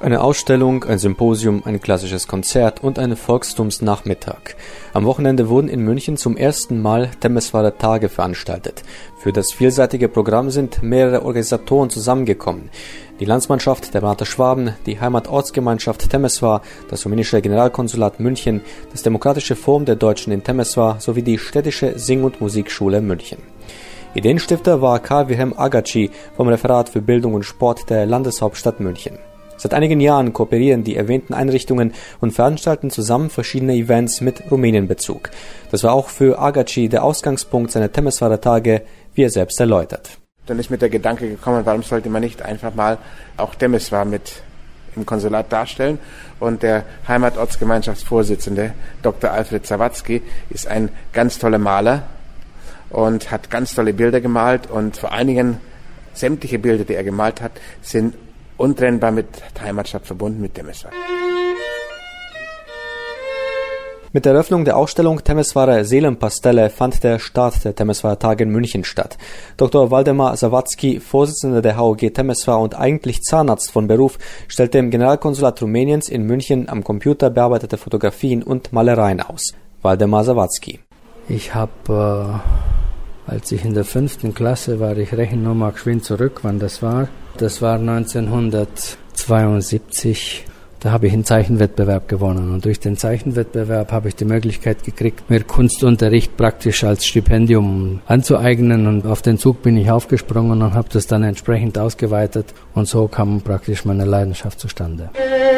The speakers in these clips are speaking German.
Eine Ausstellung, ein Symposium, ein klassisches Konzert und ein Volkstumsnachmittag. Am Wochenende wurden in München zum ersten Mal Temeswarer Tage veranstaltet. Für das vielseitige Programm sind mehrere Organisatoren zusammengekommen. Die Landsmannschaft der Banater Schwaben, die Heimatortsgemeinschaft Temeswar, das rumänische Generalkonsulat München, das Demokratische Forum der Deutschen in Temeswar sowie die städtische Sing- und Musikschule München. Ideenstifter war Karl Wilhelm Agaci vom Referat für Bildung und Sport der Landeshauptstadt München. Seit einigen Jahren kooperieren die erwähnten Einrichtungen und veranstalten zusammen verschiedene Events mit Rumänienbezug. Das war auch für Agaci der Ausgangspunkt seiner Temeswarer Tage, wie er selbst erläutert. Dann ist mir der Gedanke gekommen, warum sollte man nicht einfach mal auch Temeswar mit im Konsulat darstellen. Und der Heimatortsgemeinschaftsvorsitzende Dr. Alfred Sawatzki ist ein ganz toller Maler und hat ganz tolle Bilder gemalt. Und vor allen Dingen sämtliche Bilder, die er gemalt hat, sind untrennbar mit der Heimatstadt verbunden, mit Temeswar. Mit der Eröffnung der Ausstellung Temeswarer Seelenpastelle fand der Start der Temeswarer Tage in München statt. Dr. Waldemar Sawatzki, Vorsitzender der HOG Temeswar und eigentlich Zahnarzt von Beruf, stellte im Generalkonsulat Rumäniens in München am Computer bearbeitete Fotografien und Malereien aus. Waldemar Sawatzki. Ich habe, als ich in der 5. Klasse war, ich rechne nur mal geschwind zurück, wann das war. Das war 1972. Da habe ich einen Zeichenwettbewerb gewonnen. Und durch den Zeichenwettbewerb habe ich die Möglichkeit gekriegt, mir Kunstunterricht praktisch als Stipendium anzueignen. Und auf den Zug bin ich aufgesprungen und habe das dann entsprechend ausgeweitet. Und so kam praktisch meine Leidenschaft zustande.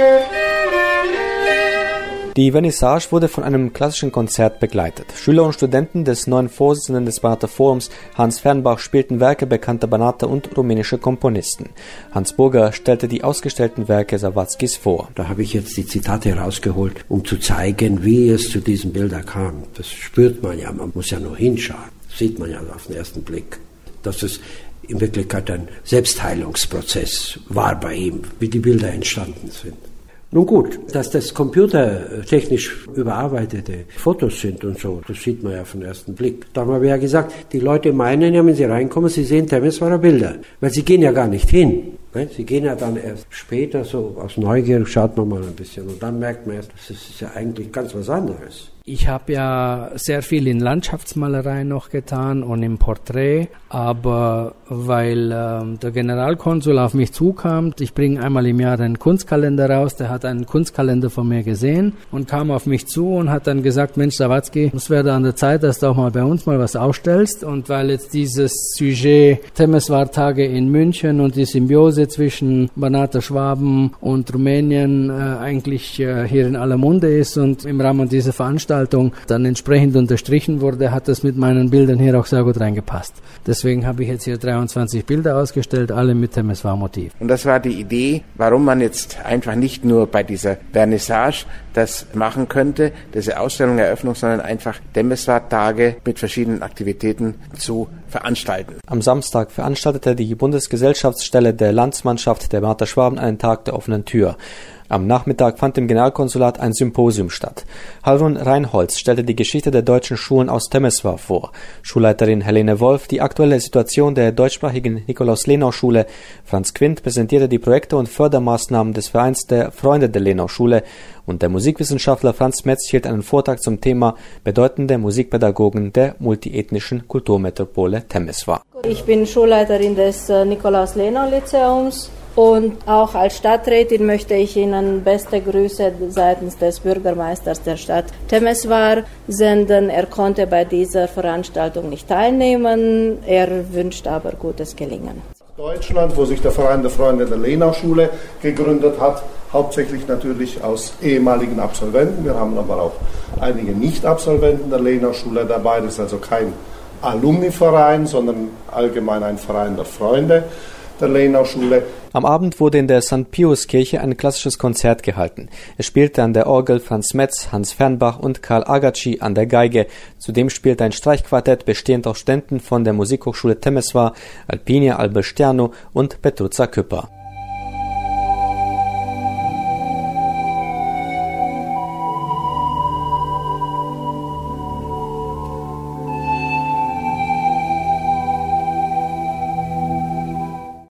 Die Vernissage wurde von einem klassischen Konzert begleitet. Schüler und Studenten des neuen Vorsitzenden des Banater Forums, Hans Fernbach, spielten Werke bekannter Banater und rumänischer Komponisten. Hans Burger stellte die ausgestellten Werke Sawatzkis vor. Da habe ich jetzt die Zitate herausgeholt, um zu zeigen, wie es zu diesen Bildern kam. Das spürt man ja, man muss ja nur hinschauen. Das sieht man ja auf den ersten Blick. Dass es in Wirklichkeit ein Selbstheilungsprozess war bei ihm, wie die Bilder entstanden sind. Nun gut, dass das computertechnisch überarbeitete Fotos sind und so, das sieht man ja auf den ersten Blick. Da haben wir ja gesagt, die Leute meinen ja, wenn sie reinkommen, sie sehen Temeswarer Bilder, weil sie gehen ja gar nicht hin. Sie gehen ja dann erst später, so aus Neugier, schaut man mal ein bisschen und dann merkt man erst, das ist ja eigentlich ganz was anderes. Ich habe ja sehr viel in Landschaftsmalerei noch getan und im Porträt, aber weil der Generalkonsul auf mich zukam, ich bringe einmal im Jahr einen Kunstkalender raus, der hat einen Kunstkalender von mir gesehen und kam auf mich zu und hat dann gesagt, Mensch Sawatzki, es wäre an der Zeit, dass du auch mal bei uns mal was ausstellst. Und weil jetzt dieses Sujet Temeswar Tage in München und die Symbiose zwischen Banater Schwaben und Rumänien eigentlich hier in aller Munde ist und im Rahmen dieser Veranstaltung dann entsprechend unterstrichen wurde, hat das mit meinen Bildern hier auch sehr gut reingepasst. Deswegen habe ich jetzt hier 23 Bilder ausgestellt, alle mit Temeswar-Motiv. Und das war die Idee, warum man jetzt einfach nicht nur bei dieser Vernissage das machen könnte, diese Ausstellung Eröffnung, sondern einfach Temeswar-Tage mit verschiedenen Aktivitäten zu veranstalten. Am Samstag veranstaltete die Bundesgesellschaftsstelle der Landsmannschaft der Banater Schwaben einen Tag der offenen Tür. Am Nachmittag fand im Generalkonsulat ein Symposium statt. Harun Reinholz stellte die Geschichte der deutschen Schulen aus Temeswar vor. Schulleiterin Helene Wolf die aktuelle Situation der deutschsprachigen Nikolaus-Lenau-Schule. Franz Quint präsentierte die Projekte und Fördermaßnahmen des Vereins der Freunde der Lenau-Schule. Und der Musikwissenschaftler Franz Metz hielt einen Vortrag zum Thema bedeutende Musikpädagogen der multiethnischen Kulturmetropole Temeswar. Ich bin Schulleiterin des Nikolaus-Lenau-Lyzeums. Und auch als Stadträtin möchte ich Ihnen beste Grüße seitens des Bürgermeisters der Stadt Temeswar senden. Er konnte bei dieser Veranstaltung nicht teilnehmen. Er wünscht aber gutes Gelingen. Deutschland, wo sich der Verein der Freunde der Lenau-Schule gegründet hat, hauptsächlich natürlich aus ehemaligen Absolventen. Wir haben aber auch einige Nicht-Absolventen der Lenau-Schule dabei. Das ist also kein Alumni-Verein, sondern allgemein ein Verein der Freunde der Lenau-Schule. Am Abend wurde in der St. Pius-Kirche ein klassisches Konzert gehalten. Es spielte an der Orgel Franz Metz, Hans Fernbach und Karl Agaci an der Geige. Zudem spielte ein Streichquartett bestehend aus Studenten von der Musikhochschule Temeswar, Alpinia Alberstiano und Petruța Küpper.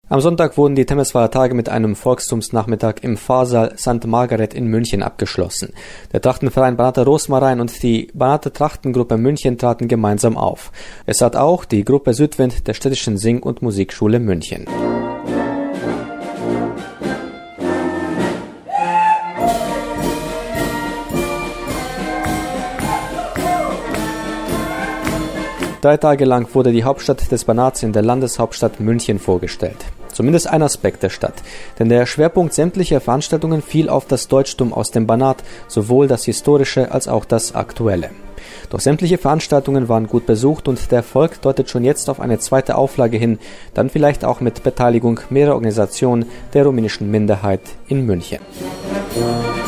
Am Sonntag wurden die Temeswarer Tage mit einem Volkstumsnachmittag im Pfarrsaal St. Margaret in München abgeschlossen. Der Trachtenverein Banater Rosmarin und die Banater Trachtengruppe München traten gemeinsam auf. Es hat auch die Gruppe Südwind der Städtischen Sing- und Musikschule München. Drei Tage lang wurde die Hauptstadt des Banats in der Landeshauptstadt München vorgestellt. Zumindest ein Aspekt der Stadt, denn der Schwerpunkt sämtlicher Veranstaltungen fiel auf das Deutschtum aus dem Banat, sowohl das historische als auch das aktuelle. Doch sämtliche Veranstaltungen waren gut besucht und der Erfolg deutet schon jetzt auf eine zweite Auflage hin, dann vielleicht auch mit Beteiligung mehrerer Organisationen der rumänischen Minderheit in München.